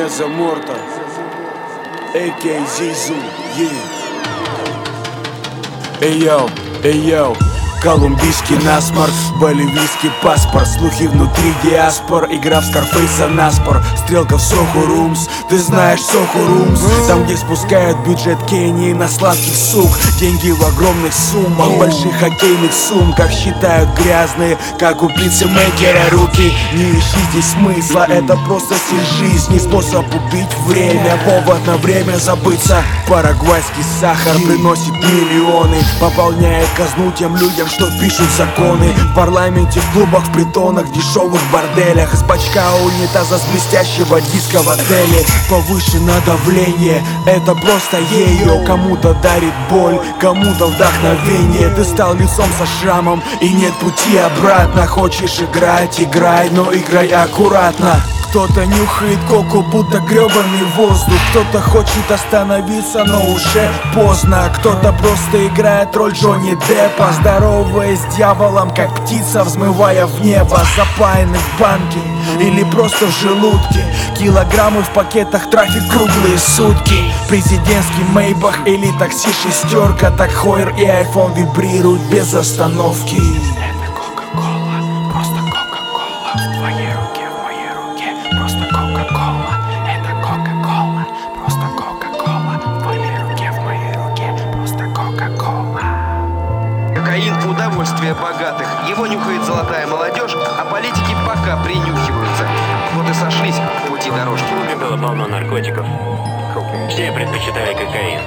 Меня зовут Морта, а.к.а. Зизу, эй йоу, колумбийский насморк, боливийский паспорт, слухи внутри диаспор, игра в Скарфейса наспор, стрелка в Сохо Румс, ты знаешь Сохо Румс, там где спускают бюджет Кении на сладких сук, деньги в огромных суммах, в больших хоккейных сумках, считают грязные, как у пиццемейкера руки. Не ищи здесь смысла, это просто стиль жизни, способ убить время, повод на время забыться. Парагвайский сахар приносит миллионы, пополняет казну тем людям, что пишут законы. В парламенте, в клубах, в притонах, в дешевых борделях, из бачка унитаза с блестящего диска в отеле. Повышено давление, это просто ее. Кому-то дарит боль, кому-то вдохновение. Ты стал лицом со шрамом и нет пути обратно. Хочешь играть, играй, но играй аккуратно. Кто-то нюхает коку, будто гребаный воздух. Кто-то хочет остановиться, но уже поздно. Кто-то просто играет роль Джонни Деппа, здороваясь с дьяволом, как птица, взмывая в небо. Запаянный в банке или просто в желудке. Килограммы в пакетах, трафик круглые сутки. Президентский Мейбах или такси шестерка. Так Хойер и айфон вибрируют без остановки. Это Кока-Кола, просто Кока-Кола в твоей руке. Просто Кока-Кола, это Кока-Кола, просто Кока-Кола в твоей руке, в моей руке, просто Кока-Кола. Кокаин – удовольствие богатых, его нюхает золотая молодежь, а политики пока принюхиваются. Вот и сошлись в пути дорожки. В клубе было полно наркотиков. Все предпочитали кокаин.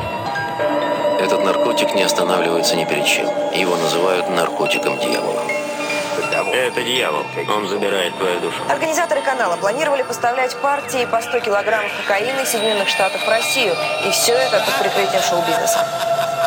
Этот наркотик не останавливается ни перед чем. Его называют наркотиком дьявола. Это дьявол, он забирает твою душу. Организаторы канала планировали поставлять партии по 100 килограммов кокаина из Соединенных Штатов в Россию. И все это под прикрытием шоу-бизнеса.